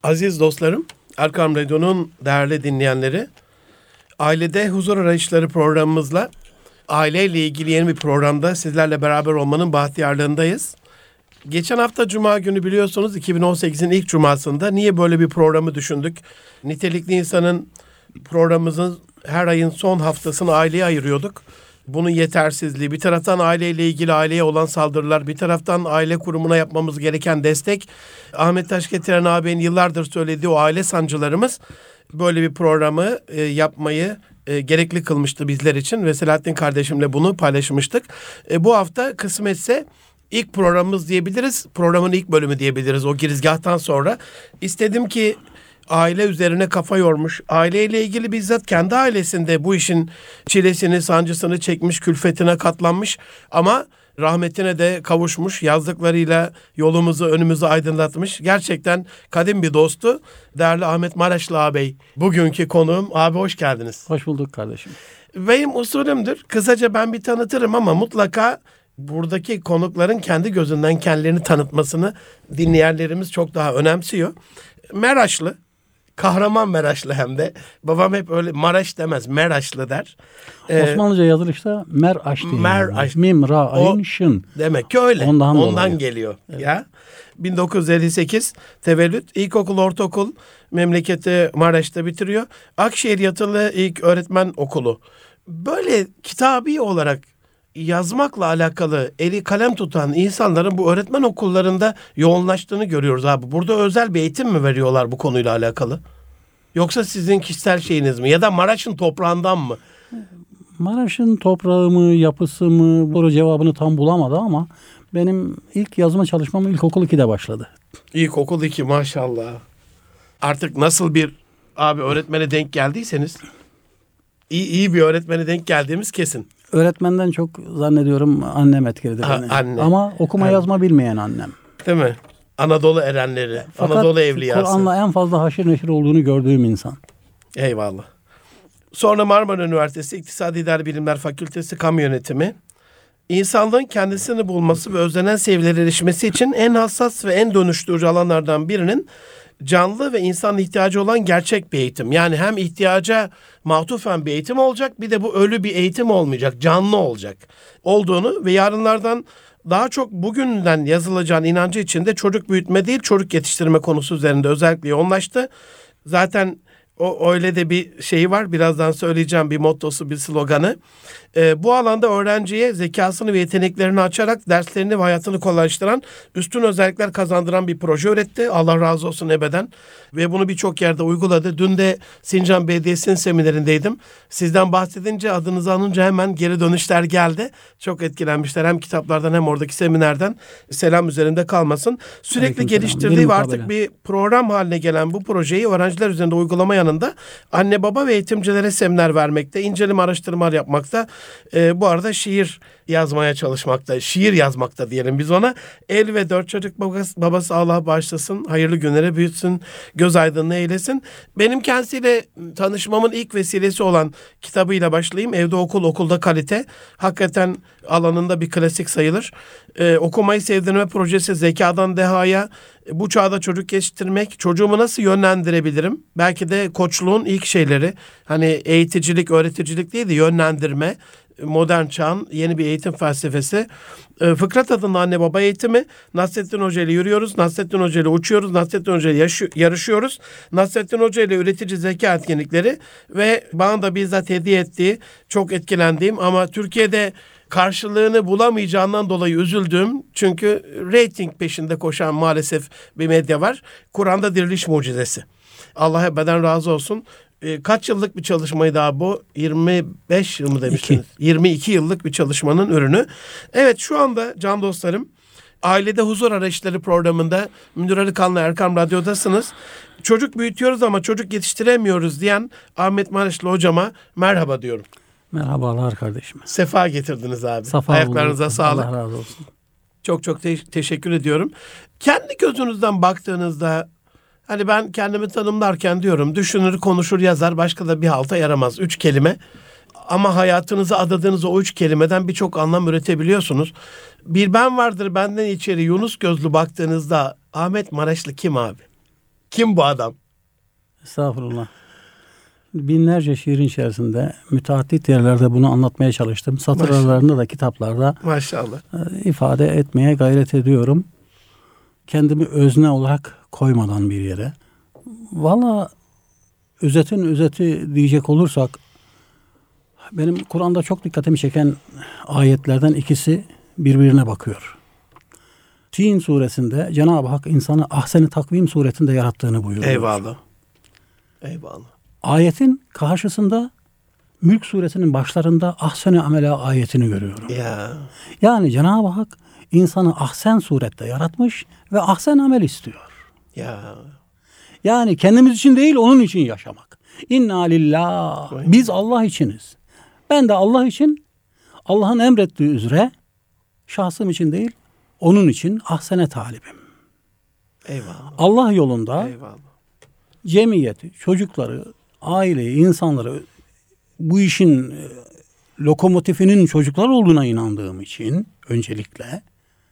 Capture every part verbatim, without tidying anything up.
Aziz dostlarım, Erkam Radyo'nun değerli dinleyenleri, Ailede Huzur Arayışları programımızla aileyle ilgili yeni bir programda sizlerle beraber olmanın bahtiyarlığındayız. Geçen hafta Cuma günü biliyorsunuz iki bin on sekizin ilk Cuma'sında niye böyle bir programı düşündük? Nitelikli insanın programımızın her ayın son haftasını aileye ayırıyorduk. Bunun yetersizliği, bir taraftan aileyle ilgili aileye olan saldırılar, bir taraftan aile kurumuna yapmamız gereken destek. Ahmet Taş Getiren ağabeyin yıllardır söylediği o aile sancılarımız böyle bir programı e, yapmayı e, gerekli kılmıştı bizler için. Ve Selahattin kardeşimle bunu paylaşmıştık. E, bu hafta kısmetse ilk programımız diyebiliriz, programın ilk bölümü diyebiliriz o girizgahtan sonra. İstedim ki aile üzerine kafa yormuş, aileyle ilgili bizzat kendi ailesinde bu işin çilesini, sancısını çekmiş, külfetine katlanmış ama rahmetine de kavuşmuş, yazdıklarıyla yolumuzu, önümüzü aydınlatmış. Gerçekten kadim bir dostu. Değerli Ahmet Maraşlı ağabey, bugünkü konuğum. Abi hoş geldiniz. Hoş bulduk kardeşim. Benim usulümdür. Kısaca ben bir tanıtırım ama mutlaka buradaki konukların kendi gözünden kendilerini tanıtmasını dinleyenlerimiz çok daha önemsiyor. Meraşlı. Kahraman Meraşlı hem de. Babam hep öyle Maraş demez, Meraşlı der. Ee, Osmanlıca yazılışta Meraş diye. Meraş. Mim, ra, ayın, şın. Demek ki öyle. Ondan, Ondan geliyor. Evet. Ya. bin dokuz yüz elli sekiz tevellüt. İlkokul, ortaokul memleketi Maraş'ta bitiriyor. Akşehir Yatılı İlk Öğretmen Okulu. Böyle kitabi olarak yazmakla alakalı eli kalem tutan insanların bu öğretmen okullarında yoğunlaştığını görüyoruz abi. Burada özel bir eğitim mi veriyorlar bu konuyla alakalı? Yoksa sizin kişisel şeyiniz mi? Ya da Maraş'ın toprağından mı? Maraş'ın toprağı mı, yapısı mı? Soru cevabını tam bulamadı ama benim ilk yazma çalışmam ilkokul ikide başladı. İlkokul iki maşallah. Artık nasıl bir abi öğretmene denk geldiyseniz iyi, iyi bir öğretmene denk geldiğimiz kesin. Öğretmenden çok zannediyorum annem etkiledi Ha, beni. anne. Ama okuma Anne. yazma bilmeyen annem. Değil mi? Anadolu erenleri, Fakat Anadolu evliyası. Kur'an'la en fazla haşır neşir olduğunu gördüğüm insan. Eyvallah. Sonra Marmara Üniversitesi İktisadi İdari Bilimler Fakültesi Kamu Yönetimi. İnsanlığın kendisini bulması ve özlenen seviyelere erişmesi için en hassas ve en dönüştürücü alanlardan birinin canlı ve insan ihtiyacı olan gerçek bir eğitim. Yani hem ihtiyaca matufen bir eğitim olacak, bir de bu ölü bir eğitim olmayacak, canlı olacak olduğunu ve yarınlardan daha çok bugünden yazılacağın inancı içinde çocuk büyütme değil, çocuk yetiştirme konusu üzerinde özellikle yoğunlaştı. Zaten o öyle de bir şeyi var. Birazdan söyleyeceğim bir mottosu, bir sloganı. Ee, bu alanda öğrenciye zekasını ve yeteneklerini açarak derslerini ve hayatını kolaylaştıran, üstün özellikler kazandıran bir proje üretti. Allah razı olsun ebeden. Ve bunu birçok yerde uyguladı. Dün de Sincan Belediyesi'nin seminerindeydim. Sizden bahsedince, adınızı anınca hemen geri dönüşler geldi. Çok etkilenmişler. Hem kitaplardan hem oradaki seminerden. Selam üzerinde kalmasın. Sürekli Aleyküm geliştirdiği selam. ve artık bir program haline gelen bu projeyi öğrenciler üzerinde uygulama yanında anne baba ve eğitimcilere seminer vermekte, inceleme araştırmalar yapmakta. Ee, bu arada şiir yazmaya çalışmakta, şiir yazmakta diyelim biz ona. El ve dört çocuk babası, babası Allah bağışlasın, hayırlı günlere büyütsün, göz aydınlığı eylesin. Benim kendisiyle tanışmamın ilk vesilesi olan kitabıyla başlayayım. Evde Okul, Okulda Kalite. Hakikaten alanında bir klasik sayılır. Ee, okumayı sevdirme projesi, zekadan dehaya, bu çağda çocuk yetiştirmek, çocuğumu nasıl yönlendirebilirim? Belki de koçluğun ilk şeyleri, hani eğiticilik, öğreticilik değil de yönlendirme, modern çağın yeni bir eğitim felsefesi. E, Fıkrat adında anne baba eğitimi. Nasrettin Hoca ile yürüyoruz. Nasrettin Hoca ile uçuyoruz. Nasrettin Hoca ile yaşı- yarışıyoruz. Nasrettin Hoca ile üretici zeka etkinlikleri ve bana da bizzat hediye ettiği, çok etkilendiğim ama Türkiye'de karşılığını bulamayacağından dolayı üzüldüğüm, çünkü reyting peşinde koşan maalesef bir medya var. Kur'an'da diriliş mucizesi. Allah ebeden razı olsun. E, kaç yıllık bir çalışmaydı abi bu? yirmi beş yıl mı demiştiniz? İki. yirmi iki yıllık bir çalışmanın ürünü. Evet, şu anda can dostlarım, Ailede Huzur Arayışları programında Münir Arıkan'la Erkam Radyo'dasınız. Çocuk büyütüyoruz ama çocuk yetiştiremiyoruz diyen Ahmet Maraşlı hocama merhaba diyorum. Merhabalar kardeşim. Sefa getirdiniz abi. Safa Ayaklarınıza bulduk. sağlık. Allah razı olsun. Çok çok te- teşekkür ediyorum. Kendi gözünüzden baktığınızda, hani ben kendimi tanımlarken diyorum, düşünür, konuşur, yazar, başka da bir halta yaramaz. Üç kelime. Ama hayatınıza adadığınız o üç kelimeden birçok anlam üretebiliyorsunuz. Bir ben vardır benden içeri Yunus gözlü baktığınızda Ahmet Maraşlı kim abi? Kim bu adam? Estağfurullah. Binlerce şiirin içerisinde müteaddit yerlerde bunu anlatmaya çalıştım. Satır Maşallah. aralarında da kitaplarda Maşallah. e, ifade etmeye gayret ediyorum. Kendimi özne olarak koymadan bir yere. Valla özetin özeti diyecek olursak benim Kur'an'da çok dikkatimi çeken ayetlerden ikisi birbirine bakıyor. Tin suresinde Cenab-ı Hak insanı ahsen-i takvim suretinde yarattığını buyuruyor. Eyvallah. Eyvallah. Ayetin karşısında Mülk suresinin başlarında ahsen-i amela ayetini görüyorum. Ya. Yani Cenab-ı Hak insanı ahsen surette yaratmış ve ahsen amel istiyor. Ya. Yani kendimiz için değil, onun için yaşamak. İnna lillah. Biz Allah içiniz. Ben de Allah için, Allah'ın emrettiği üzere şahsım için değil, onun için ahsene talibim. Eyvallah. Allah yolunda Eyvallah. cemiyeti, çocukları, aileyi, insanları bu işin e, lokomotifinin çocuklar olduğuna inandığım için öncelikle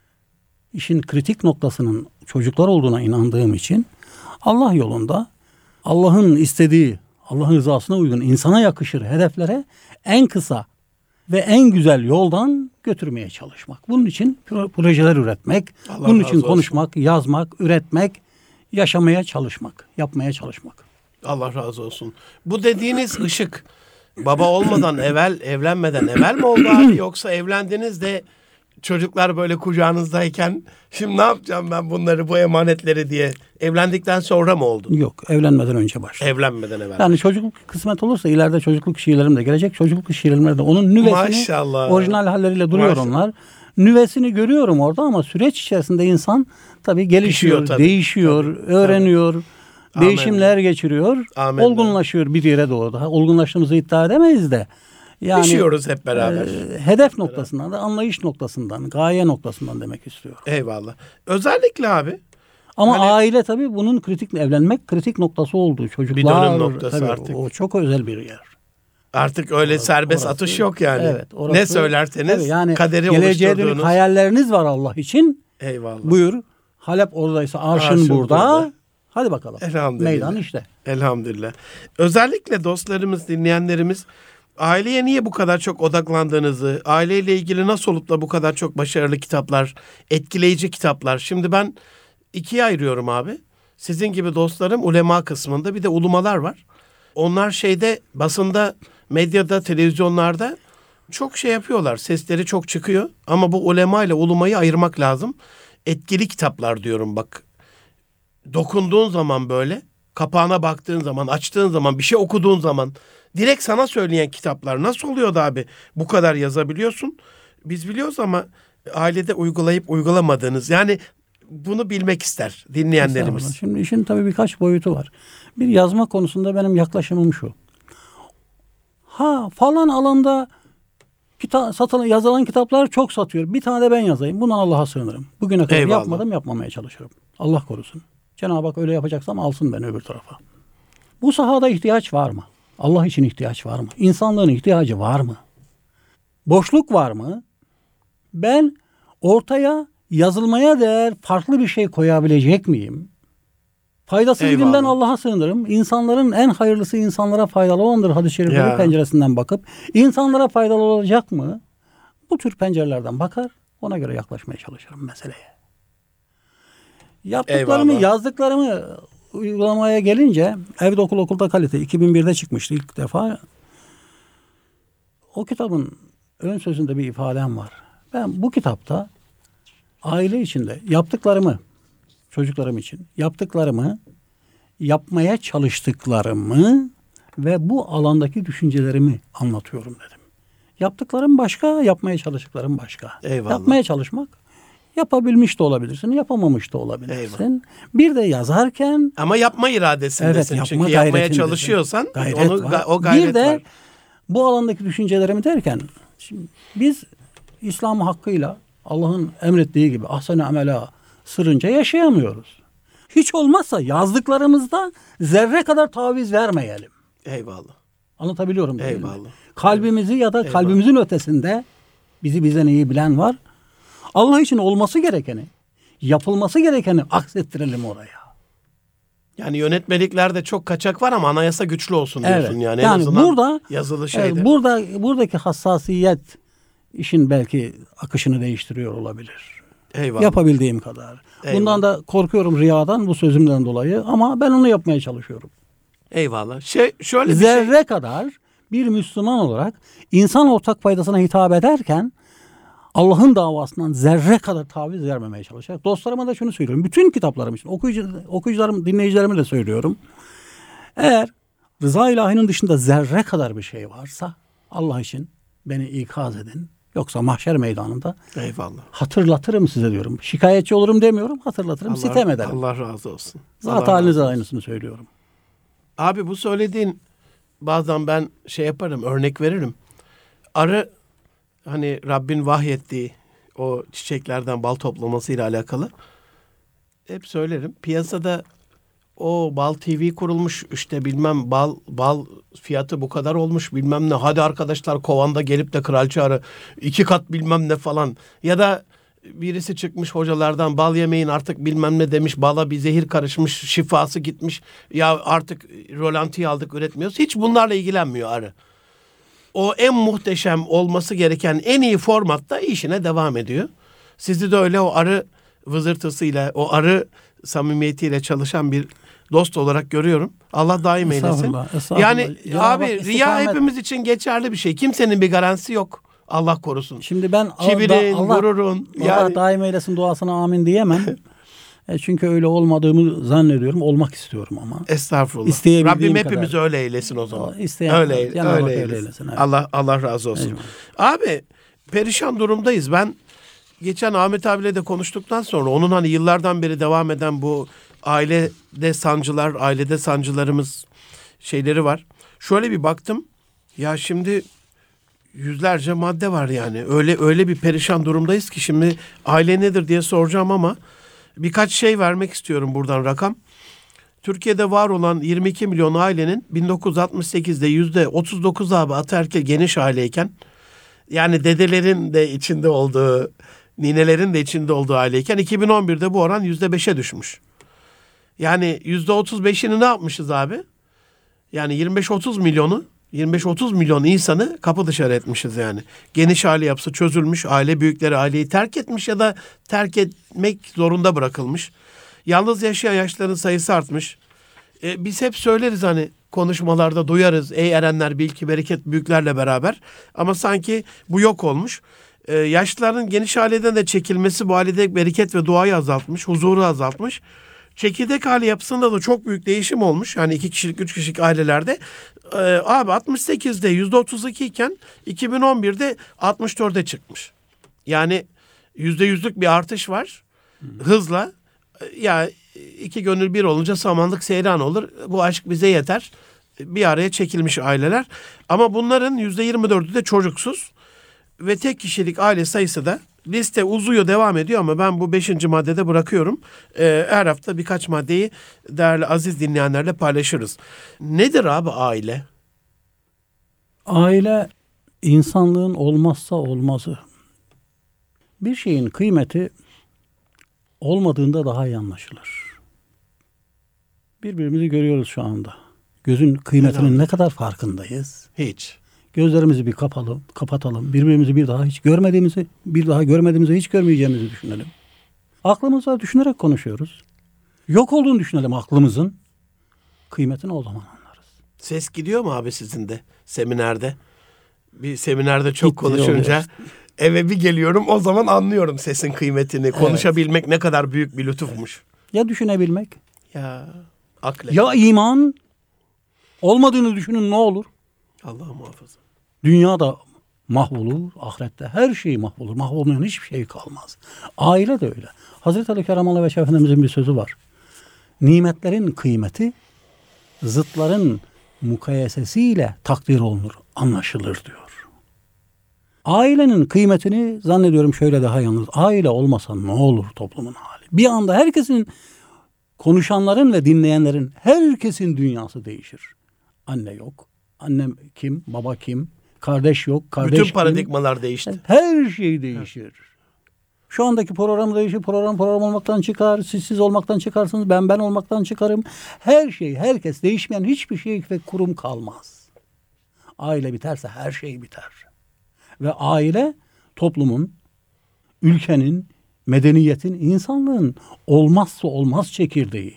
işin kritik noktasının çocuklar olduğuna inandığım için Allah yolunda Allah'ın istediği, Allah'ın rızasına uygun, insana yakışır hedeflere en kısa ve en güzel yoldan götürmeye çalışmak. Bunun için pro- projeler üretmek, Allah bunun razı için olsun. konuşmak, yazmak, üretmek, yaşamaya çalışmak, yapmaya çalışmak. Allah razı olsun. Bu dediğiniz ışık baba olmadan evvel, evlenmeden evvel mi oldu abi, yoksa evlendiniz de çocuklar böyle kucağınızdayken şimdi ne yapacağım ben bunları, bu emanetleri diye evlendikten sonra mı oldu? Yok, evlenmeden önce başladı. Evlenmeden evvel. Yani çocukluk kısmet olursa ileride çocukluk şiirlerim de gelecek. Çocukluk şiirlerimde de onun nüvesini Maşallah. orijinal halleriyle duruyor Maşallah. onlar. Nüvesini görüyorum orada ama süreç içerisinde insan tabii gelişiyor, Pişiyor tabii. değişiyor, Tabii. öğreniyor, Tabii. değişimler geçiriyor, Amenna. olgunlaşıyor bir yere doğru. Daha olgunlaştığımızı iddia edemeyiz de. Yani Pişiyoruz hep beraber. e, hedef noktasından da anlayış noktasından, gaye noktasından demek istiyorum. Eyvallah. Özellikle abi Ama Hani- aile tabii bunun kritik, evlenmek kritik noktası olduğu çocuklar. dönüm noktası tabii, artık. O çok özel bir yer. artık öyle serbest orası- atış yok yani. Evet, orası- Ne söylerseniz tabii yani kaderi geleceğe dönük oluşturduğunuz. hayalleriniz var Allah için. Eyvallah. Buyur. Halep oradaysa arşın, Arşın burada. burada. Hadi bakalım. Elhamdülillah. Meydan işte. Elhamdülillah. Özellikle dostlarımız, dinleyenlerimiz aileye niye bu kadar çok odaklandığınızı, aileyle ilgili nasıl olup da bu kadar çok başarılı kitaplar, etkileyici kitaplar. Şimdi ben ikiye ayırıyorum abi. Sizin gibi dostlarım ulema kısmında, bir de ulumalar var. Onlar şeyde, basında, medyada, televizyonlarda çok şey yapıyorlar. Sesleri çok çıkıyor. Ama bu ulema ile ulumayı ayırmak lazım. Etkili kitaplar diyorum bak. Dokunduğun zaman böyle, kapağına baktığın zaman, açtığın zaman, bir şey okuduğun zaman direkt sana söyleyen kitaplar. Nasıl oluyordu abi? Bu kadar yazabiliyorsun. Biz biliyoruz ama ailede uygulayıp uygulamadığınız, yani bunu bilmek ister dinleyenlerimiz. Estağfurullah. Şimdi işin tabii birkaç boyutu var. Bir yazma konusunda benim yaklaşımım şu. Ha falan alanda kita satılan, yazılan kitaplar çok satıyor. Bir tane de ben yazayım. Bundan Allah'a sığınırım. Bugüne kadar Eyvallah. yapmadım, yapmamaya çalışırım. Allah korusun. Cenab-ı Hak öyle yapacaksam alsın beni öbür tarafa. Bu sahada ihtiyaç var mı? Allah için ihtiyaç var mı? İnsanlığın ihtiyacı var mı? Boşluk var mı? Ben ortaya yazılmaya değer farklı bir şey koyabilecek miyim? Faydasız Eyvallah. ilimden Allah'a sığınırım. İnsanların en hayırlısı insanlara faydalı olandır hadis-i şerifleri Ya. penceresinden bakıp. İnsanlara faydalı olacak mı? Bu tür pencerelerden bakar, ona göre yaklaşmaya çalışırım meseleye. Yaptıklarımı, Eyvallah. yazdıklarımı uygulamaya gelince Evde Okul Okulda Kalite iki bin birde çıkmıştı ilk defa. O kitabın ön sözünde bir ifadem var. Ben bu kitapta aile içinde yaptıklarımı, çocuklarım için yaptıklarımı, yapmaya çalıştıklarımı ve bu alandaki düşüncelerimi anlatıyorum dedim. Yaptıklarım başka, yapmaya çalıştıklarım başka. Eyvallah. Yapmaya çalışmak, yapabilmiş de olabilirsin, yapamamış da olabilirsin. Eyvallah. Bir de yazarken Ama yapma iradesindesin. Evet, yapma Çünkü yapmaya gayretindesin. çalışıyorsan Gayret onu, var. o gayret bir de var. bu alandaki düşüncelerimi derken şimdi biz İslam hakkıyla Allah'ın emrettiği gibi ahsen-i amela sırrınca yaşayamıyoruz. Hiç olmazsa yazdıklarımızda zerre kadar taviz vermeyelim. Eyvallah. Anlatabiliyorum değil mi? Eyvallah. Kalbimizi ya da Eyvallah. kalbimizin ötesinde bizi bizden iyi bilen var. Allah için olması gerekeni, yapılması gerekeni aksettirelim oraya. Yani yönetmeliklerde çok kaçak var ama anayasa güçlü olsun diyorsun Evet. yani. En Yani azından burada yazılı şeyde. evet, burada buradaki hassasiyet işin belki akışını değiştiriyor olabilir. Eyvallah. Yapabildiğim kadar. Eyvallah. Bundan da korkuyorum riyadan, bu sözümden dolayı, ama ben onu yapmaya çalışıyorum. Eyvallah. Şey şöyle bir Zerre şey. kadar bir Müslüman olarak insan ortak faydasına hitap ederken Allah'ın davasından zerre kadar taviz vermemeye çalışarak dostlarıma da şunu söylüyorum. Bütün kitaplarım için okuyucu, okuyucularım, dinleyicilerime de söylüyorum. Eğer rıza ilahinin dışında zerre kadar bir şey varsa Allah için beni ikaz edin. Yoksa mahşer meydanında Eyvallah. hatırlatırım size diyorum. Şikayetçi olurum demiyorum, hatırlatırım, Allah, sitem ederim. Allah razı olsun. Zat Allah razı halinize olsun. aynısını söylüyorum. Abi bu söylediğin bazen ben şey yaparım, örnek veririm. Arı hani Rabbin vahyettiği o çiçeklerden bal toplamasıyla alakalı hep söylerim. Piyasada o bal T V kurulmuş, işte bilmem bal bal fiyatı bu kadar olmuş bilmem ne. Hadi arkadaşlar kovanda gelip de kraliçe arı iki kat bilmem ne falan. Ya da birisi çıkmış hocalardan, bal yemeyin artık bilmem ne demiş. Bala bir zehir karışmış, şifası gitmiş. Ya artık rolantiyi aldık, üretmiyoruz. Hiç bunlarla ilgilenmiyor arı. O en muhteşem olması gereken en iyi formatta işine devam ediyor. Sizi de öyle o arı vızırtısıyla, o arı samimiyetiyle çalışan bir dost olarak görüyorum. Allah daim eylesin. Estağfurullah, estağfurullah. Yani Cenab-ı abi Hak riya istikamet- hepimiz için geçerli bir şey. Kimsenin bir garantisi yok. Allah korusun. Şimdi ben Kibirin, Allah, gururun. Allah Yani daim eylesin duasına amin diyemem. e çünkü öyle olmadığımı zannediyorum. Olmak istiyorum ama. estağfurullah. İsteyebildiğim Rabbim kadar. hepimizi öyle eylesin o zaman. İsteyen öyle Cenab-ı Hak öyle öyle eylesin. eylesin, evet. Allah Allah razı olsun. Eyvallah. Abi perişan durumdayız. Ben geçen Ahmet abiyle de konuştuktan sonra onun hani yıllardan beri devam eden bu ailede sancılar, ailede sancılarımız şeyleri var. Şöyle bir baktım. Ya şimdi yüzlerce madde var yani. Öyle öyle bir perişan durumdayız ki şimdi aile nedir diye soracağım ama birkaç şey vermek istiyorum buradan rakam. Türkiye'de var olan yirmi iki milyon ailenin bin dokuz yüz altmış sekizde yüzde otuz dokuz abi ataerkil geniş aileyken, yani dedelerin de içinde olduğu, ninelerin de içinde olduğu aileyken iki bin on birde bu oran yüzde beşe düşmüş. Yani yüzde otuz beşini ne yapmışız abi? Yani yirmi beş otuz milyonu, yirmi beş otuz milyon insanı kapı dışarı etmişiz yani. Geniş aile yapısı çözülmüş, aile büyükleri aileyi terk etmiş ya da terk etmek zorunda bırakılmış. Yalnız yaşayan yaşlıların sayısı artmış. E, biz hep söyleriz hani konuşmalarda duyarız. Ey erenler bil ki bereket büyüklerle beraber. Ama sanki bu yok olmuş. E, yaşlıların geniş aileden de çekilmesi bu ailede bereket ve duayı azaltmış, huzuru azaltmış. Çekirdek aile yapısında da çok büyük değişim olmuş. Yani iki kişilik, üç kişilik ailelerde. Ee, abi altmış sekizde yüzde otuz iki iken iki bin on birde altmış dörde çıkmış. Yani yüzde yüzlük bir artış var. Hızla. Ya iki gönül bir olunca samanlık seyran olur. Bu aşk bize yeter. Bir araya çekilmiş aileler. Ama bunların yüzde yirmi dördü de çocuksuz. Ve tek kişilik aile sayısı da liste uzuyor, devam ediyor ama ben bu beşinci maddede bırakıyorum. Ee, her hafta birkaç maddeyi değerli aziz dinleyenlerle paylaşırız. Nedir abi aile? Aile insanlığın olmazsa olmazı. Bir şeyin kıymeti olmadığında daha iyi anlaşılır. Birbirimizi görüyoruz şu anda. Gözün kıymetinin ne kadar farkındayız. Hiç. Gözlerimizi bir kapalı, kapatalım. Birbirimizi bir daha hiç görmediğimizi, bir daha görmediğimizi, hiç görmeyeceğimizi düşünelim. Aklımızla düşünerek konuşuyoruz. Yok olduğunu düşünelim aklımızın. Kıymetini o zaman anlarız. Ses gidiyor mu abi sizin de seminerde? Bir seminerde çok Gitti, konuşunca oluyor. eve bir geliyorum, o zaman anlıyorum sesin kıymetini. Konuşabilmek ne kadar büyük bir lütufmuş. Ya düşünebilmek, Ya akle. ya iman. Olmadığını düşünün, ne olur? Allah muhafaza. Dünya da mahvolur, ahirette her şey mahvolur. Mahvolmayan hiçbir şey kalmaz. Aile de öyle. Hazreti Ali Keramallahu Veçh Efendimizin bir sözü var. Nimetlerin kıymeti zıtların mukayesesiyle takdir olunur, anlaşılır diyor. Ailenin kıymetini zannediyorum şöyle daha yalnız. Aile olmasa ne olur toplumun hali? Bir anda herkesin, konuşanların ve dinleyenlerin herkesin dünyası değişir. Anne yok. Annem kim? Baba kim? Kardeş yok. Kardeş Bütün kim? paradigmalar değişti. Her şey değişir. Şu andaki programı değişir, program program olmaktan çıkar, siz siz olmaktan çıkarsınız, ben ben olmaktan çıkarım. Her şey, herkes değişmeyen hiçbir şey ve kurum kalmaz. Aile biterse her şey biter. Ve aile toplumun, ülkenin, medeniyetin, insanlığın olmazsa olmaz çekirdeği.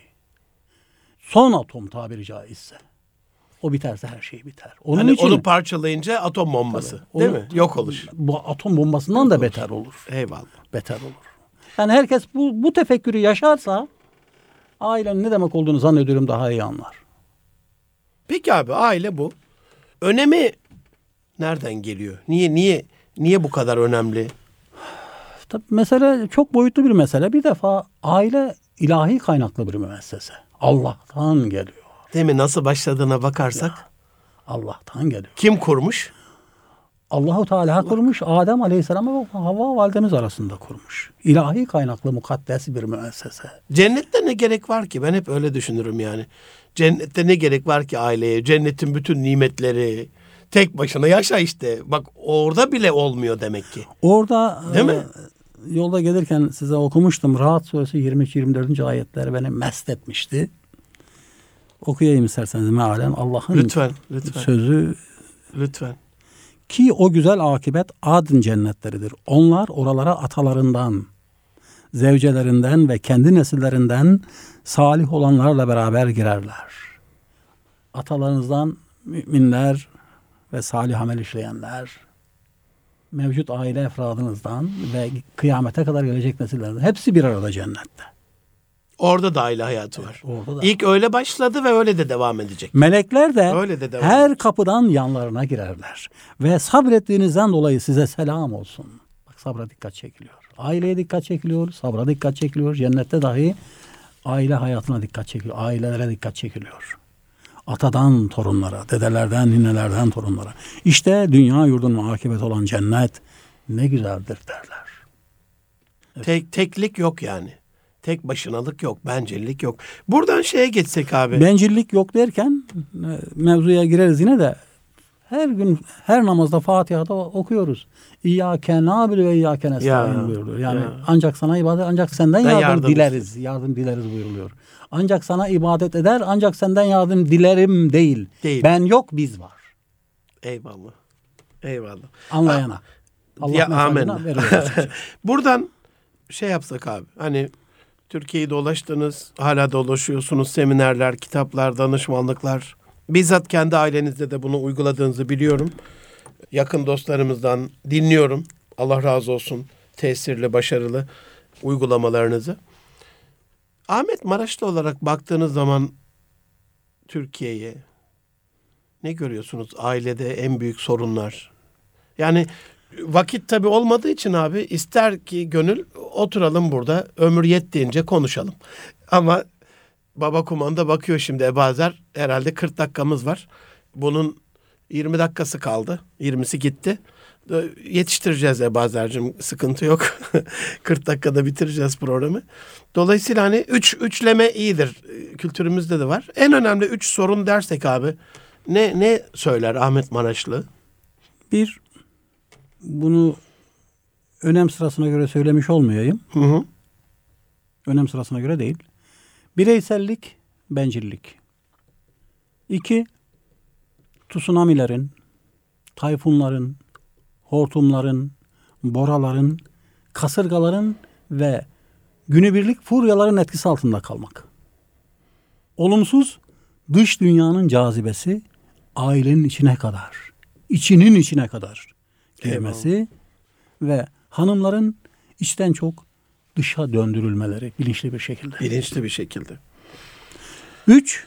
Son atom tabiri caizse. O biterse her şey biter. Onun Hani için onu parçalayınca atom bombası. Tabii, Değil onu- mi? Yok oluş. Bu atom bombasından da beter olur. Eyvallah. Beter olur. Yani herkes bu, bu tefekkürü yaşarsa ailenin ne demek olduğunu zannediyorum daha iyi anlar. Peki abi, aile bu. Önemi nereden geliyor? Niye niye niye bu kadar önemli? Tabii mesele çok boyutlu bir mesele. Bir defa aile ilahi kaynaklı bir müessese. Allah'tan geliyor. Değil mi? Nasıl başladığına bakarsak. Allah'tan geliyor. Kim kurmuş? Allahu Teala kurmuş, Adem Aleyhisselam ve Havva validemiz arasında kurmuş. İlahi kaynaklı mukaddes bir müessese. Cennette ne gerek var ki? Ben hep öyle düşünürüm yani. Cennette ne gerek var ki aileye? Cennetin bütün nimetleri tek başına yaşa işte. Bak orada bile olmuyor demek ki. Orada Değil e, mi? yolda gelirken size okumuştum. Rahat Suresi yirmi üç yirmi dördüncü ayetler beni mest etmişti. Okuyayım isterseniz mealen. Allah'ın Lütfen, lütfen. sözü Lütfen. ki o güzel akibet Adın cennetleridir. Onlar oralara atalarından, zevcelerinden ve kendi nesillerinden salih olanlarla beraber girerler. Atalarınızdan müminler ve salih amel işleyenler, mevcut aile efradınızdan ve kıyamete kadar gelecek nesillerden hepsi bir arada cennette. Orada da aile hayatı var. Orada da. İlk öyle başladı ve öyle de devam edecek. Melekler de Öyle de devam her edecek. kapıdan yanlarına girerler. Ve sabrettiğinizden dolayı size selam olsun. Bak, sabra dikkat çekiliyor. Aileye dikkat çekiliyor, sabra dikkat çekiliyor. Cennette dahi aile hayatına dikkat çekiliyor. Ailelere dikkat çekiliyor. Atadan torunlara, dedelerden, ninelerden torunlara. İşte dünya yurdunun akıbeti olan cennet ne güzeldir derler. Tek, teklik yok yani. Tek başınalık yok, bencillik yok. Buradan şeye geçsek abi. Bencillik yok derken e, mevzuya gireriz yine de her gün her namazda Fatiha'da okuyoruz. İyyâke nâbudu ve iyyâke Ya, nestaîn buyuruluyor. Yani ya. ancak sana ibadet, ancak senden Ben yardım yardımcı. dileriz. Yardım dileriz buyuruluyor. Ancak sana ibadet eder, ancak senden yardım dilerim değil. Değil. Ben yok, biz var. Eyvallah. Eyvallah. Anlayana. Allah Ya, mesajını amin. veriyor. Buradan şey yapsak abi. Hani Türkiye'yi dolaştınız, hala dolaşıyorsunuz. Seminerler, kitaplar, danışmanlıklar. Bizzat kendi ailenizde de bunu uyguladığınızı biliyorum. Yakın dostlarımızdan dinliyorum. Allah razı olsun. Tesirli, başarılı uygulamalarınızı. Ahmet Maraşlı olarak baktığınız zaman Türkiye'ye ne görüyorsunuz? Ailede en büyük sorunlar. Yani vakit tabii olmadığı için abi, ister ki gönül oturalım burada ömür yettiğince konuşalım. Ama baba kumanda bakıyor şimdi Ebazer, herhalde kırk dakikamız var. Bunun yirmi dakikası kaldı. yirmisi gitti. Yetiştireceğiz Ebazer'cim, sıkıntı yok. kırk dakikada bitireceğiz programı. Dolayısıyla hani üç, üçleme iyidir. Kültürümüzde de var. En önemli üç sorun dersek abi, ne ne söyler Ahmet Maraşlı? Bir, bunu önem sırasına göre söylemiş olmayayım. Hı hı. Önem sırasına göre değil. Bireysellik, bencillik. İki, tsunamilerin, tayfunların, hortumların, boraların, kasırgaların ve günübirlik furyaların etkisi altında kalmak. Olumsuz, dış dünyanın cazibesi ailenin içine kadar, içinin içine kadar girmesi ve hanımların içten çok dışa döndürülmeleri bilinçli bir şekilde. Bilinçli bir şekilde. Üç,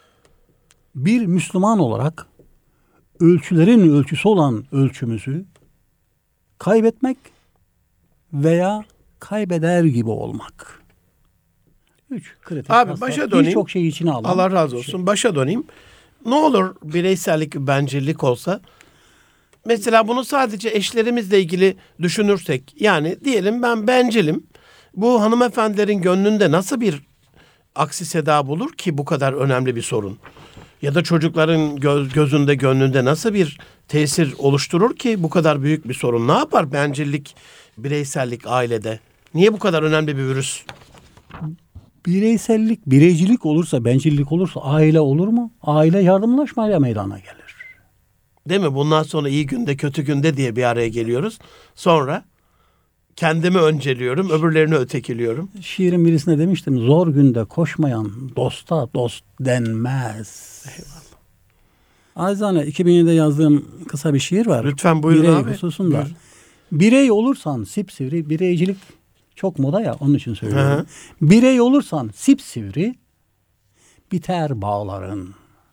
bir Müslüman olarak ölçülerin ölçüsü olan ölçümüzü kaybetmek veya kaybeder gibi olmak. Üç, kritik. Abi hassas, başa döneyim. birçok şeyi içine alan. Allah razı olsun. şey. Başa döneyim. Ne olur bireysellik, bencillik olsa, mesela bunu sadece eşlerimizle ilgili düşünürsek, yani diyelim ben bencilim. Bu hanımefendilerin gönlünde nasıl bir aksi seda bulur ki bu kadar önemli bir sorun? Ya da çocukların göz, gözünde, gönlünde nasıl bir tesir oluşturur ki bu kadar büyük bir sorun? Ne yapar bencillik, bireysellik ailede? Niye bu kadar önemli bir virüs? Bireysellik, bireycilik olursa, bencillik olursa aile olur mu? Aile yardımlaşmayla meydana gelir. Değil mi? Bundan sonra iyi günde kötü günde diye bir araya geliyoruz. Sonra kendimi önceliyorum, öbürlerini ötekiliyorum. Şiirin birisine demiştim, zor günde koşmayan dosta dost denmez. Eyvallah. Acizane iki bin yedide yazdığım kısa bir şiir var. Lütfen buyurun Birey abi. hususunda. Buyurun. Birey olursan sipsivri, bireycilik çok moda ya, onun için söylüyorum. Hı hı. Birey olursan sipsivri, biter bağların.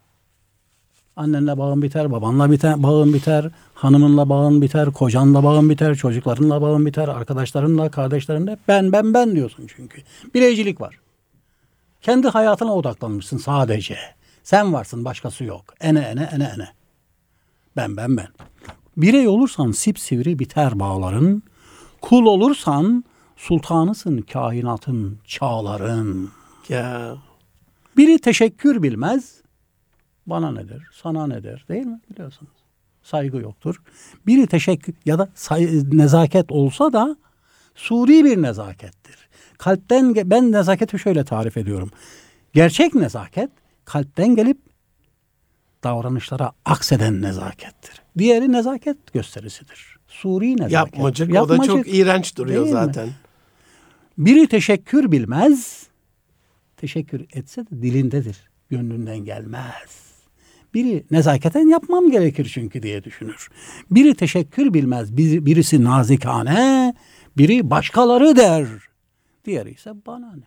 Annenle bağın biter, babanla biter, bağın biter, hanımınla bağın biter, kocanla bağın biter, çocuklarınla bağın biter, arkadaşlarınla, kardeşlerinle. Ben, ben, ben diyorsun çünkü. Bireycilik var. Kendi hayatına odaklanmışsın sadece. Sen varsın, başkası yok. Ene, ene, ene, ene. Ben, ben, ben. Birey olursan sipsivri biter bağların. Kul olursan sultanısın kainatın, çağların. Ya Biri teşekkür bilmez. Bana ne der, sana ne der, değil mi? Biliyorsunuz. Saygı yoktur. Biri teşekkür ya da say- nezaket olsa da suri bir nezakettir. Kalpten ge- ben nezaketi şöyle tarif ediyorum. Gerçek nezaket kalpten gelip davranışlara akseden nezakettir. Diğeri nezaket gösterisidir. Suri nezaket. yapmacık, o da Yapmacık. çok iğrenç duruyor Değil mi? zaten. Biri teşekkür bilmez. Teşekkür etse de dilindedir. Gönlünden gelmez. Biri nezaketen yapmam gerekir çünkü diye düşünür. Biri teşekkür bilmez. Bir- Birisi nazikane, biri başkaları der. Diğeri ise bana ne?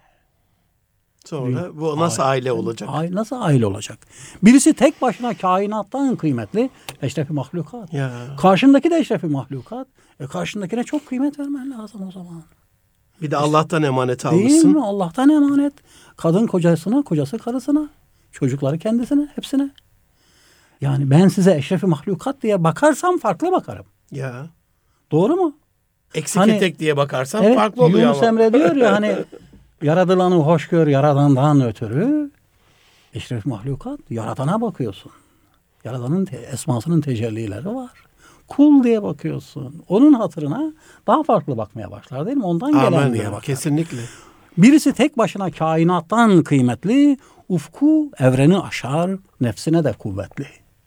Sonra bu nasıl aile olacak? Ay, nasıl aile olacak? Birisi tek başına kainattan kıymetli, eşrefi mahlukat. Ya. Karşındaki de eşrefi mahlukat. E karşındakine çok kıymet vermen lazım o zaman. Bir de Allah'tan emanet Değil almışsın. mi? Allah'tan emanet. Kadın kocasına, kocası karısına, çocukları kendisine, hepsine. Yani ben size eşrefi mahlukat diye bakarsam farklı bakarım. Ya. Doğru mu? Eksik Hani- etek diye bakarsan Evet, farklı oluyor Yunus ama. Emre diyor ya hani yaradılanı hoş gör yaradandan ötürü. Eşrefi mahlukat, yaradana bakıyorsun. Yaradanın te- esmasının tecellileri var. Kul diye bakıyorsun. Onun hatırına daha farklı bakmaya başlar değil mi? Ondan gelen Amen diye ya, bakar. kesinlikle. Birisi tek başına kainattan kıymetli, ufku evreni aşar, nefsine de kuvvetli.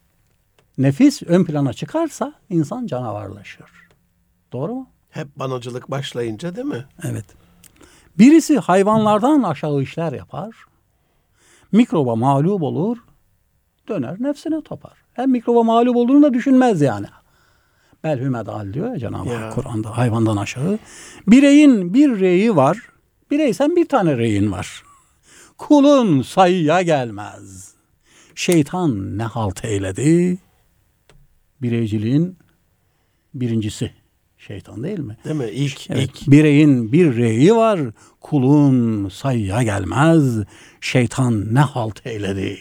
Nefis ön plana çıkarsa insan canavarlaşır. Doğru mu? Hep banacılık başlayınca değil mi? Evet. Birisi hayvanlardan aşağı işler yapar, mikroba mağlup olur, döner nefsine topar. Hem mikroba mağlup olduğunu da düşünmez yani. Belhümed al diyor ya Cenab-ı Ya. Hak Kur'an'da hayvandan aşağı. Bireyin bir reyi var. Bireysen bir tane reyin var. Kulun sayıya gelmez. Şeytan ne halt eyledi? Bireyciliğin birincisi şeytan değil mi? Değil mi? İlk, Evet. ilk. Bireyin bir reyi var. Kulun sayıya gelmez. Şeytan ne halt eyledi?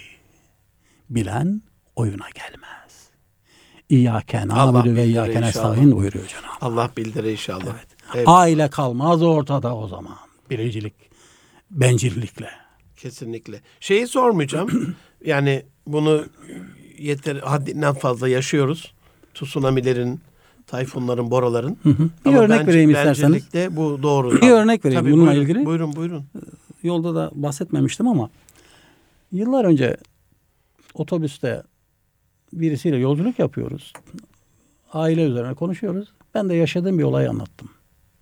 Bilen oyuna gelmez. İyyâke Allah nâbudu ve bilir iyyâke inşallah. nestaîn buyuruyor Cenab-ı Hak. Allah bildirir inşallah. Evet. Evet, Aile kalmaz ortada o zaman. Bireycilik, bencillikle. kesinlikle. Şeyi sormayacağım. Yani bunu yeter haddinden fazla yaşıyoruz. Tsunamilerin, tayfunların, boraların. Bir Ama örnek bence- vereyim isterseniz. Bencillikte bu doğru. Bir örnek vereyim Tabii, bununla buyurun, ilgili. Buyurun buyurun. Yolda da bahsetmemiştim ama yıllar önce otobüste birisiyle yolculuk yapıyoruz. Aile üzerine konuşuyoruz. Ben de yaşadığım bir olayı anlattım.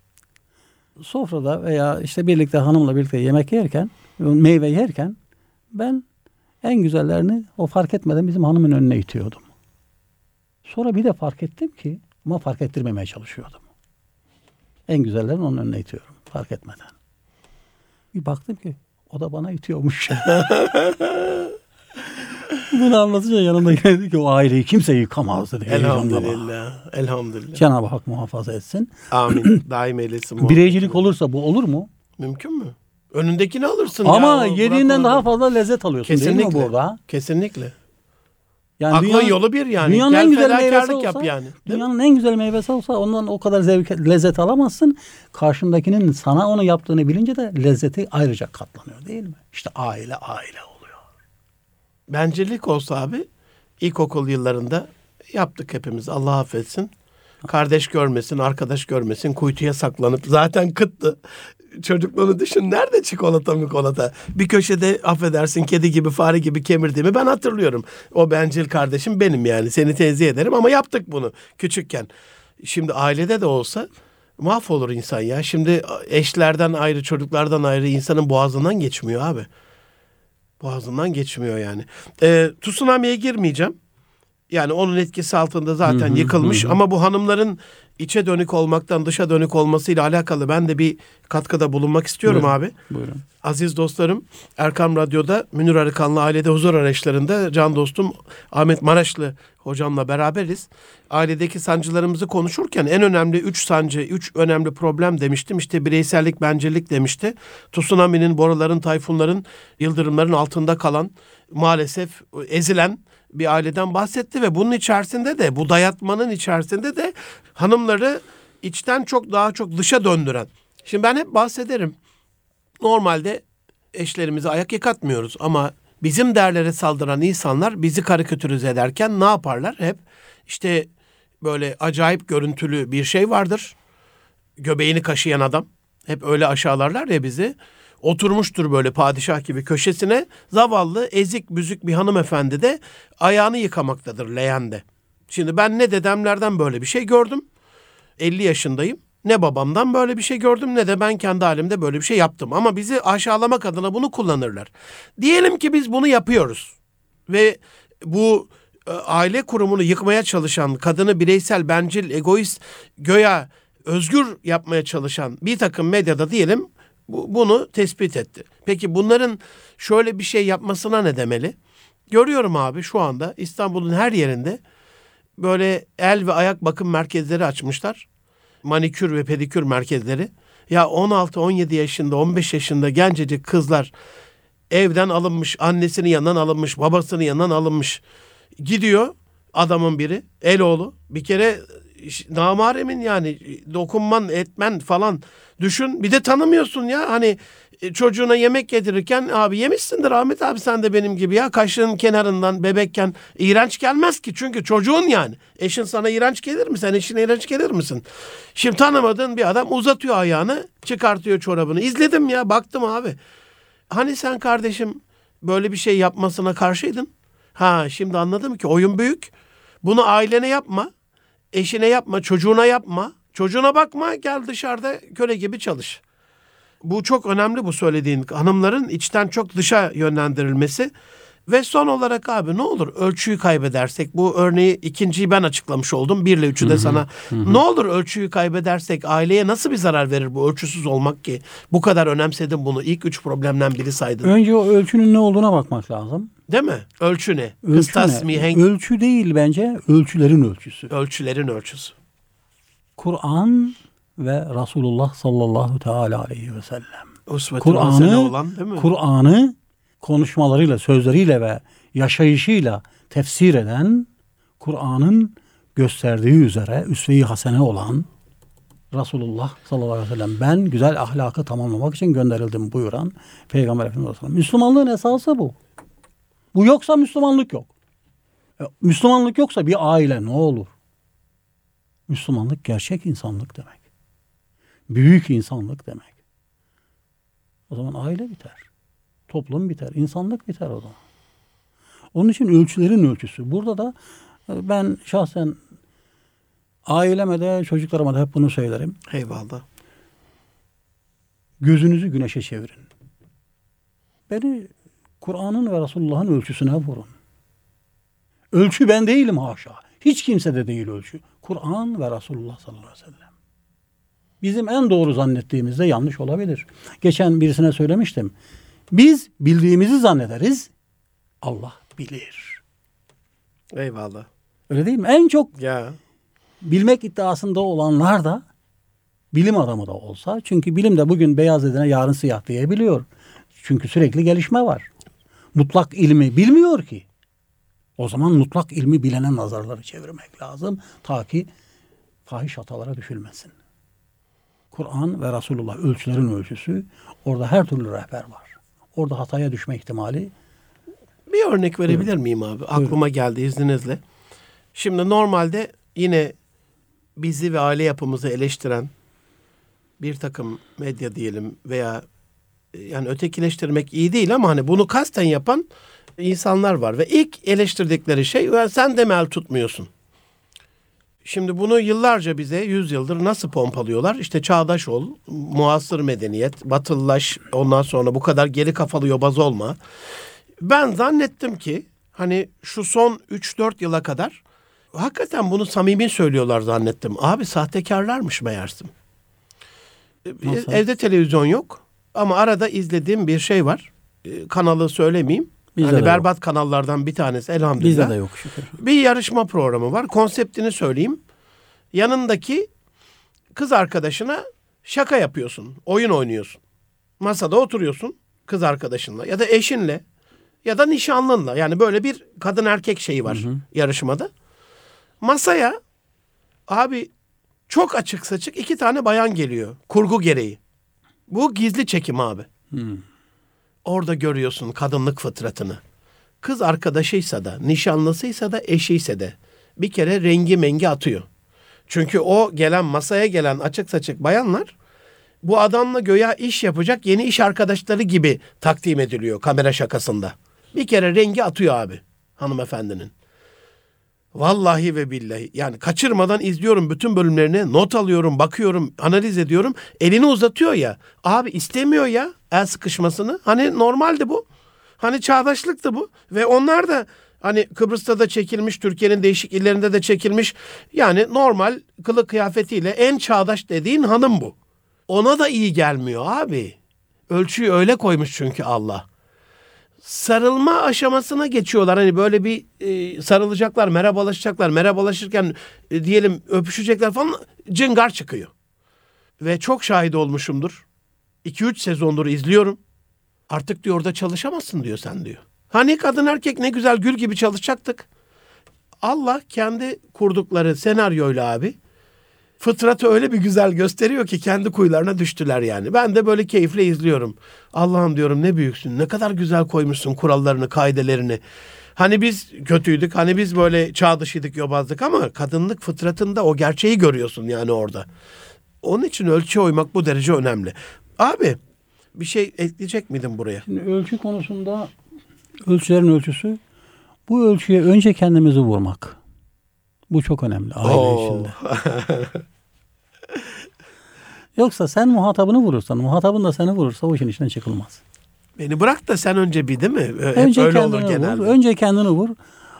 Sofrada veya işte birlikte hanımla birlikte yemek yerken, meyve yerken ben en güzellerini o fark etmeden bizim hanımın önüne itiyordum. Sonra bir de fark ettim ki ama fark ettirmemeye çalışıyordum. En güzellerini onun önüne itiyorum fark etmeden. Bir baktım ki o da bana itiyormuş. Bunu anlatınca yanımda geldi ki o aileyi kimse yıkamaz dedi. Elhamdülillah. Elhamdülillah. Cenab-ı Hak muhafaza etsin. Amin. Daim eylesin. bu. Bireycilik olursa bu olur mu? Mümkün mü? Önündekini alırsın. Ama ya, o yediğinden bırak daha orada. fazla lezzet alıyorsun değil mi Kesinlikle. burada? Kesinlikle. Yani Aklın dünyanın- yolu bir yani. Dünyanın Gel en güzel fedakarlık meyvesi yap olsa, yani. Değil mi? dünyanın en güzel meyvesi olsa ondan o kadar zevk, lezzet alamazsın. Karşındakinin sana onu yaptığını bilince de lezzeti ayrıca katlanıyor değil mi? İşte aile aile oluyor. Bencillik olsa abi ilkokul yıllarında yaptık hepimiz. Allah affetsin. Kardeş görmesin, arkadaş görmesin, kuytuya saklanıp zaten kıttı. Çocukluğunu düşün. Nerede çikolata mikolata? Bir köşede affedersin kedi gibi fare gibi kemirdiğimi ben hatırlıyorum. O bencil kardeşim benim yani. Seni tenzih ederim ama yaptık bunu küçükken. Şimdi ailede de olsa mahvolur insan ya. Şimdi eşlerden ayrı, çocuklardan ayrı insanın boğazından geçmiyor abi. Boğazından geçmiyor yani. Ee, tsunami'ye girmeyeceğim. Yani onun etkisi altında zaten Hı hı, yıkılmış hı. ama bu hanımların içe dönük olmaktan dışa dönük olmasıyla alakalı ben de bir katkıda bulunmak istiyorum Buyurun, abi. Buyurun. Aziz dostlarım, Erkam Radyo'da Münir Arıkan'la Ailede Huzur Araçlarında can dostum Ahmet Maraşlı hocamla beraberiz. Ailedeki sancılarımızı konuşurken en önemli üç sancı, üç önemli problem demiştim. İşte bireysellik, bencillik demişti. Tsunami'nin, boruların, tayfunların, yıldırımların altında kalan, maalesef ezilen bir aileden bahsetti ve bunun içerisinde de, bu dayatmanın içerisinde de hanımları içten çok daha çok dışa döndüren. Şimdi ben hep bahsederim. Normalde eşlerimize ayak yıkatmıyoruz ama bizim değerlere saldıran insanlar bizi karikatürize ederken ne yaparlar? Hep işte böyle acayip görüntülü bir şey vardır. Göbeğini kaşıyan adam. Hep öyle aşağılarlar ya bizi. Oturmuştur böyle padişah gibi köşesine. Zavallı, ezik, büzük bir hanımefendi de ayağını yıkamaktadır leğende. Şimdi ben ne dedemlerden böyle bir şey gördüm. elli yaşındayım. Ne babamdan böyle bir şey gördüm ne de ben kendi halimde böyle bir şey yaptım. Ama bizi aşağılamak adına bunu kullanırlar. Diyelim ki biz bunu yapıyoruz. Ve bu e, aile kurumunu yıkmaya çalışan, kadını bireysel, bencil, egoist, göya özgür yapmaya çalışan bir takım medyada diyelim bu, bunu tespit etti. Peki bunların şöyle bir şey yapmasına ne demeli? Görüyorum abi şu anda İstanbul'un her yerinde böyle el ve ayak bakım merkezleri açmışlar. Manikür ve pedikür merkezleri. Ya on altı on yedi yaşında, on beş yaşında gencecik kızlar evden alınmış, annesinin yanından alınmış, babasının yanından alınmış. Gidiyor adamın biri, eloğlu. Bir kere namaremin yani dokunman, etmen falan düşün. Bir de tanımıyorsun ya hani çocuğuna yemek yedirirken abi yemişsindir Ahmet abi sen de benim gibi ya kaşığın kenarından bebekken iğrenç gelmez ki çünkü çocuğun yani. Eşin sana iğrenç gelir mi? Sen eşine iğrenç gelir misin? Şimdi tanımadığın bir adam uzatıyor ayağını, çıkartıyor çorabını. İzledim ya, baktım abi. Hani sen kardeşim böyle bir şey yapmasına karşıydın? Ha şimdi anladım ki oyun büyük. Bunu ailene yapma, eşine yapma, çocuğuna yapma. Çocuğuna bakma, gel dışarıda köle gibi çalış. Bu çok önemli bu söylediğin. Hanımların içten çok dışa yönlendirilmesi. Ve son olarak abi ne olur ölçüyü kaybedersek, bu örneği ikinciyi ben açıklamış oldum. Bir ile üçü de sana. Hı hı. Ne olur ölçüyü kaybedersek aileye nasıl bir zarar verir bu ölçüsüz olmak ki? Bu kadar önemsedim bunu. İlk üç problemden biri saydın. Önce o ölçünün ne olduğuna bakmak lazım. Değil mi? Ölçü ne? Ölçü Kıstas, ne? mihenk. Ölçü değil bence, ölçülerin ölçüsü. Ölçülerin ölçüsü. Kur'an ve Resulullah sallallahu teala aleyhi ve sellem. Kur'an'ı Kur'an'ı konuşmalarıyla, sözleriyle ve yaşayışıyla tefsir eden, Kur'an'ın gösterdiği üzere üsve-i hasene olan Resulullah sallallahu aleyhi ve sellem, ben güzel ahlakı tamamlamak için gönderildim buyuran Peygamber Efendimiz sallallahu aleyhi ve sellem. Müslümanlığın esası bu. Bu yoksa Müslümanlık yok. Müslümanlık yoksa bir aile ne olur? Müslümanlık gerçek insanlık demek. Büyük insanlık demek. O zaman aile biter. Toplum biter. İnsanlık biter o zaman. Onun için ölçülerin ölçüsü. Burada da ben şahsen aileme de çocuklarıma da hep bunu söylerim. Eyvallah. Gözünüzü güneşe çevirin. Beni Kur'an'ın ve Resulullah'ın ölçüsüne vurun. Ölçü ben değilim haşa. Hiç kimse de değil ölçü. Kur'an ve Resulullah sallallahu aleyhi ve sellem. Bizim en doğru zannettiğimizde yanlış olabilir. Geçen birisine söylemiştim. Biz bildiğimizi zannederiz. Allah bilir. Eyvallah. Öyle değil mi? En çok ya. bilmek iddiasında olanlar da bilim adamı da olsa. Çünkü bilim de bugün beyaz dediğine yarın siyah diyebiliyor. Çünkü sürekli gelişme var. Mutlak ilmi bilmiyor ki. O zaman mutlak ilmi bilene nazarları çevirmek lazım. Ta ki fahiş hatalara düşülmesin. Kur'an ve Resulullah ölçülerin ölçüsü. Orada her türlü rehber var. Orada hataya düşme ihtimali. Bir örnek verebilir miyim abi? Aklıma geldi izninizle. Şimdi normalde yine bizi ve aile yapımızı eleştiren bir takım medya diyelim veya yani ötekileştirmek iyi değil ama hani bunu kasten yapan insanlar var ve ilk eleştirdikleri şey "Ya sen de mi el tutmuyorsun?" Şimdi bunu yıllarca bize yüz yıldır nasıl pompalıyorlar? İşte çağdaş ol, muasır medeniyet, batılılaş, ondan sonra bu kadar geri kafalı yobaz olma. Ben zannettim ki hani şu son üç dört yıla kadar hakikaten bunu samimi söylüyorlar zannettim. Abi sahtekarlarmış meğersem. Nasıl? Evde televizyon yok ama arada izlediğim bir şey var. Kanalı söylemeyeyim. Bizde Hani de berbat yok. kanallardan bir tanesi elhamdülillah. Bizde de yok şükür. Bir yarışma programı var. Konseptini söyleyeyim. Yanındaki kız arkadaşına şaka yapıyorsun. Oyun oynuyorsun. Masada oturuyorsun kız arkadaşınla ya da eşinle ya da nişanlınla. Yani böyle bir kadın erkek şeyi var Hı hı. yarışmada. Masaya abi çok açık saçık iki tane bayan geliyor. Kurgu gereği. Bu gizli çekim abi. Hmm. Orada görüyorsun kadınlık fıtratını. Kız arkadaşıysa da, nişanlısıysa da, eşiyse de bir kere rengi mengi atıyor. Çünkü o gelen masaya gelen açık saçık bayanlar bu adamla göya iş yapacak yeni iş arkadaşları gibi takdim ediliyor kamera şakasında. Bir kere rengi atıyor abi hanımefendinin. Vallahi ve billahi yani kaçırmadan izliyorum bütün bölümlerini, not alıyorum, bakıyorum, analiz ediyorum. Elini uzatıyor ya. Abi istemiyor ya el sıkışmasını. Hani normaldi bu. Hani çağdaşlıktı bu. Ve onlar da hani Kıbrıs'ta da çekilmiş, Türkiye'nin değişik illerinde de çekilmiş. Yani normal kılık kıyafetiyle en çağdaş dediğin hanım bu. Ona da iyi gelmiyor abi. Ölçüyü öyle koymuş çünkü Allah. Sarılma aşamasına geçiyorlar. Hani böyle bir e, sarılacaklar, merhabalaşacaklar. Merhabalaşırken e, diyelim öpüşecekler falan cıngar çıkıyor. Ve çok şahit olmuşumdur. iki üç sezondur izliyorum. Artık diyor orada çalışamazsın diyor sen diyor. Hani kadın erkek ne güzel gül gibi çalışacaktık. Allah kendi kurdukları senaryoyla abi fıtratı öyle bir güzel gösteriyor ki kendi kuyularına düştüler yani. Ben de böyle keyifle izliyorum. Allah'ım diyorum ne büyüksün, ne kadar güzel koymuşsun kurallarını, kaidelerini. Hani biz kötüydük, hani biz böyle çağ dışıydık, yobazdık ama kadınlık fıtratında o gerçeği görüyorsun yani orada. Onun için ölçüye uymak bu derece önemli. Abi bir şey ekleyecek miydin buraya? Şimdi ölçü konusunda ölçülerin ölçüsü bu ölçüye önce kendimizi vurmak. Bu çok önemli aile Oo. içinde. Yoksa sen muhatabını vurursan, muhatabın da seni vurursa o işin içinden çıkılmaz. Beni bırak da sen önce bir değil mi? Hep Önce öyle olur kendini genelde. vur. Önce kendini vur.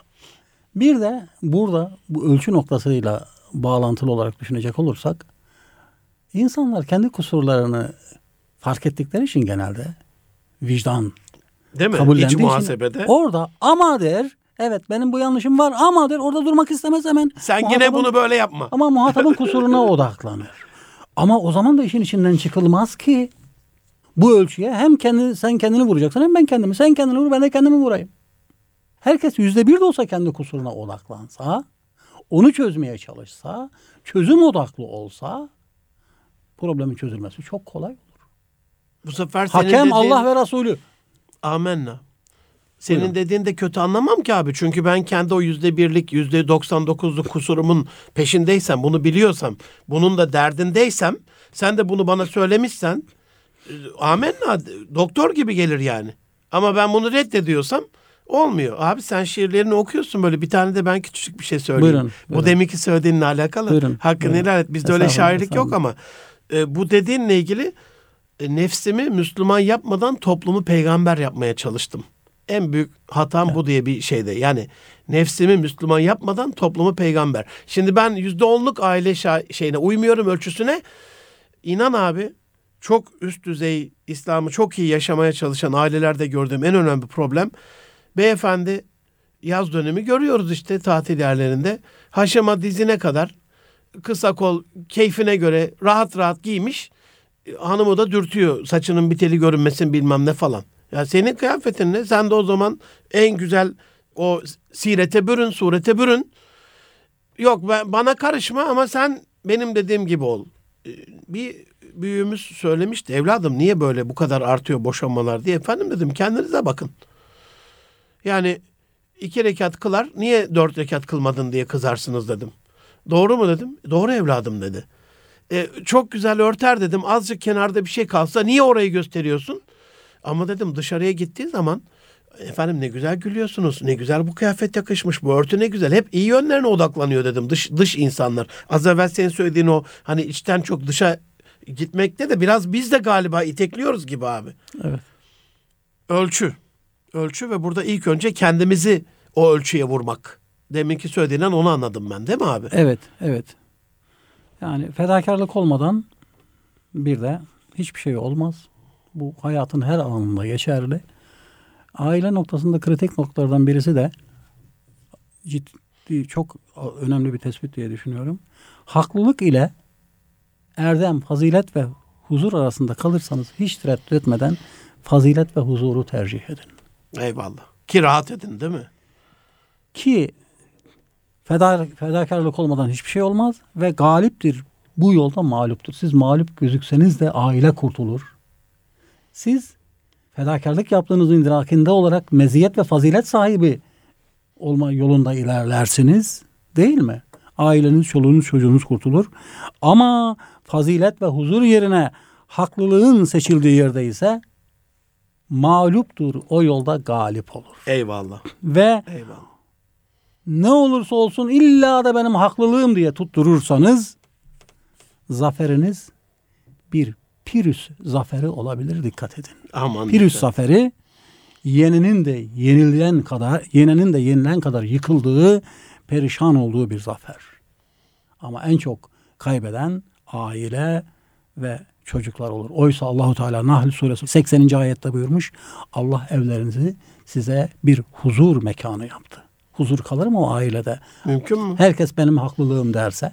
Bir de burada bu ölçü noktasıyla bağlantılı olarak düşünecek olursak insanlar kendi kusurlarını fark ettikleri için genelde vicdan Değil mi? kabullendiği İç için muhasebede. orada ama der, evet benim bu yanlışım var ama der, orada durmak istemez hemen. Sen Muhatabın- yine bunu böyle yapma. Ama muhatabın kusuruna odaklanır. Ama o zaman da işin içinden çıkılmaz ki bu ölçüye hem kendi, sen kendini vuracaksın hem ben kendimi. Sen kendini vur, ben de kendimi vurayım. Herkes yüzde bir de olsa kendi kusuruna odaklansa, onu çözmeye çalışsa, çözüm odaklı olsa problemin çözülmesi çok kolay olur. Bu sefer senin Hakem dediğin... Allah ve Resulü. Amenna. Senin Buyurun. dediğin de kötü anlamam ki abi. Çünkü ben kendi o yüzde birlik, yüzde doksan dokuzluk kusurumun peşindeysem, bunu biliyorsam, bunun da derdindeysem, sen de bunu bana söylemişsen, e, amenna, doktor gibi gelir yani. Ama ben bunu reddediyorsam olmuyor. Abi sen şiirlerini okuyorsun böyle. Bir tane de ben küçük bir şey söyleyeyim. Buyurun, Bu buyurun. deminki söylediğinle alakalı. Buyurun, Hakkını buyurun. helal et. Bizde öyle Estağfurullah, şairlik yok estağfurullah. ama e, bu dediğinle ilgili e, nefsimi Müslüman yapmadan toplumu peygamber yapmaya çalıştım. En büyük hatam Evet. bu diye bir şeyde. Yani nefsimi Müslüman yapmadan toplumu peygamber. Şimdi ben yüzde onluk aile şa- şeyine uymuyorum, ölçüsüne. İnan abi çok üst düzey İslam'ı çok iyi yaşamaya çalışan ailelerde gördüğüm en önemli problem. Beyefendi yaz dönemi görüyoruz işte tatil yerlerinde. Haşama dizine kadar kısa kol keyfine göre rahat rahat giymiş. Hanımı da dürtüyor saçının bir teli görünmesin bilmem ne falan. Ya senin kıyafetin ne? Sen de o zaman en güzel o sirete bürün, surete bürün. Yok ben, bana karışma ama sen benim dediğim gibi ol. Ee, Bir büyüğümüz söylemişti. Evladım niye böyle bu kadar artıyor boşanmalar diye. Efendim dedim kendinize bakın. Yani iki rekat kılar niye dört rekat kılmadın diye kızarsınız dedim. Doğru mu dedim. Doğru evladım dedi. E, çok güzel örter dedim. Azıcık kenarda bir şey kalsa niye orayı gösteriyorsun? Ama dedim dışarıya gittiği zaman efendim ne güzel gülüyorsunuz. Ne güzel bu kıyafet yakışmış. Bu örtü ne güzel. Hep iyi yönlerine odaklanıyor dedim. Dış dış insanlar. Az evvel senin söylediğin o hani içten çok dışa gitmekte de biraz biz de galiba itekliyoruz gibi abi. Evet. Ölçü. Ölçü ve burada ilk önce kendimizi o ölçüye vurmak. Deminki söylediğinden onu anladım ben, değil mi abi? Evet, evet. Yani fedakarlık olmadan bir de hiçbir şey olmaz. Bu hayatın her alanında geçerli. Aile noktasında kritik noktalardan birisi de ciddi, çok önemli bir tespit diye düşünüyorum. Haklılık ile erdem, fazilet ve huzur arasında kalırsanız hiç tereddüt etmeden fazilet ve huzuru tercih edin. Eyvallah. Ki rahat edin, değil mi? Ki feda, fedakarlık olmadan hiçbir şey olmaz ve galiptir. Bu yolda mağluptur. Siz mağlup gözükseniz de aile kurtulur. Siz fedakarlık yaptığınızın idrakinde olarak meziyet ve fazilet sahibi olma yolunda ilerlersiniz. Değil mi? Aileniz, çoluğunuz, çocuğunuz kurtulur. Ama fazilet ve huzur yerine haklılığın seçildiği yerde ise mağluptur. O yolda galip olur. Eyvallah. Ve Eyvallah. ne olursa olsun illa da benim haklılığım diye tutturursanız zaferiniz bir Pirüs zaferi olabilir. Dikkat edin. Aman Pirüs lütfen. zaferi yeninin de yenilen kadar, yenenin de yenilen kadar yıkıldığı, perişan olduğu bir zafer. Ama en çok kaybeden aile ve çocuklar olur. Oysa Allahu Teala Nahl suresi sekseninci ayette buyurmuş. Allah evlerinizi size bir huzur mekanı yaptı. Huzur kalır mı o ailede? Mümkün mü? Herkes benim haklılığım derse.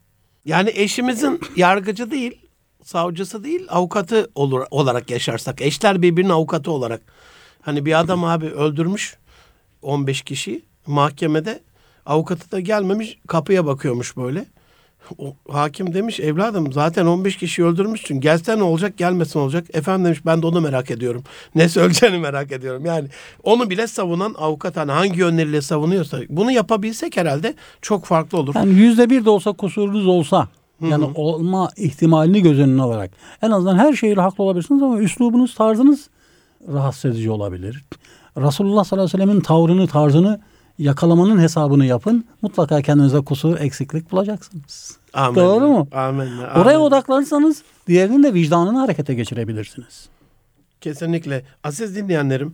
Yani eşimizin yargıcı değil, savcısı değil, avukatı olur, olarak yaşarsak. Eşler birbirinin avukatı olarak. Hani bir adam abi öldürmüş on beş kişiyi mahkemede. Avukatı da gelmemiş, kapıya bakıyormuş böyle. O, hakim demiş evladım zaten on beş kişiyi öldürmüşsün. Gelse ne olacak, gelmese ne olacak? Efendim demiş ben de onu merak ediyorum. Ne söyleyeceğini merak ediyorum. Yani onu bile savunan avukat hani hangi yönleriyle savunuyorsa bunu yapabilsek herhalde çok farklı olur. Yani yüzde bir de olsa kusurunuz olsa, yani Hı hı. olma ihtimalini göz önüne alarak en azından her şeyle haklı olabilirsiniz ama üslubunuz, tarzınız rahatsız edici olabilir. Resulullah sallallahu aleyhi ve sellemin tavrını, tarzını yakalamanın hesabını yapın. Mutlaka kendinize kusur, eksiklik bulacaksınız. Amin. Doğru mu? Amin. Oraya odaklanırsanız diğerinin de vicdanını harekete geçirebilirsiniz. Kesinlikle. Aziz dinleyenlerim,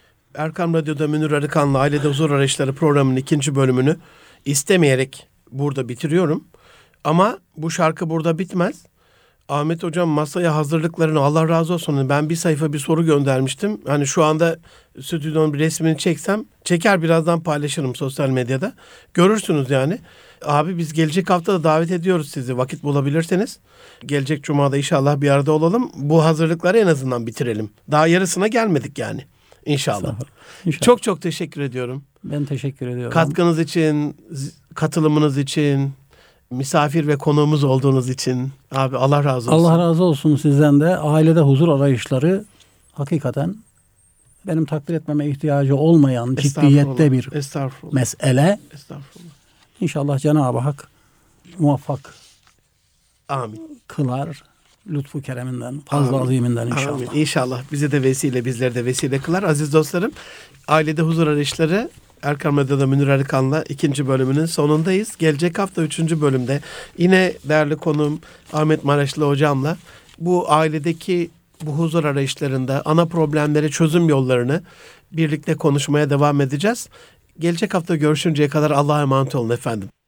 Erkam Radyo'da Münir Arıkan'la Ailede Huzur Arayışları programının ikinci bölümünü istemeyerek burada bitiriyorum. Ama bu şarkı burada bitmez. Ahmet Hocam masaya hazırlıklarını Allah razı olsun. Ben bir sayfa bir soru göndermiştim. Hani şu anda stüdyonun bir resmini çeksem çeker birazdan paylaşırım sosyal medyada. Görürsünüz yani. Abi biz gelecek hafta da davet ediyoruz sizi vakit bulabilirseniz. Gelecek cumada inşallah bir arada olalım. Bu hazırlıkları en azından bitirelim. Daha yarısına gelmedik yani. İnşallah. İnşallah. Çok çok teşekkür ediyorum. Ben teşekkür ediyorum. Katkınız için, z- katılımınız için, misafir ve konuğumuz olduğunuz için abi Allah razı olsun. Allah razı olsun sizden de. Ailede huzur arayışları hakikaten benim takdir etmeme ihtiyacı olmayan ciddiyette bir Estağfurullah. mesele. Estağfurullah. İnşallah Cenab-ı Hak muvaffak Amin. kılar. Lütfu kereminden, fazla Amin. aziminden inşallah. Amin. İnşallah bizi de vesile, bizleri de vesile kılar. Aziz dostlarım, Ailede Huzur Arayışları Erkam Radyo'da Münir Arıkan'la ikinci bölümünün sonundayız. Gelecek hafta üçüncü bölümde yine değerli konuğum Ahmet Maraşlı hocamla bu ailedeki bu huzur arayışlarında ana problemlere çözüm yollarını birlikte konuşmaya devam edeceğiz. Gelecek hafta görüşünceye kadar Allah'a emanet olun efendim.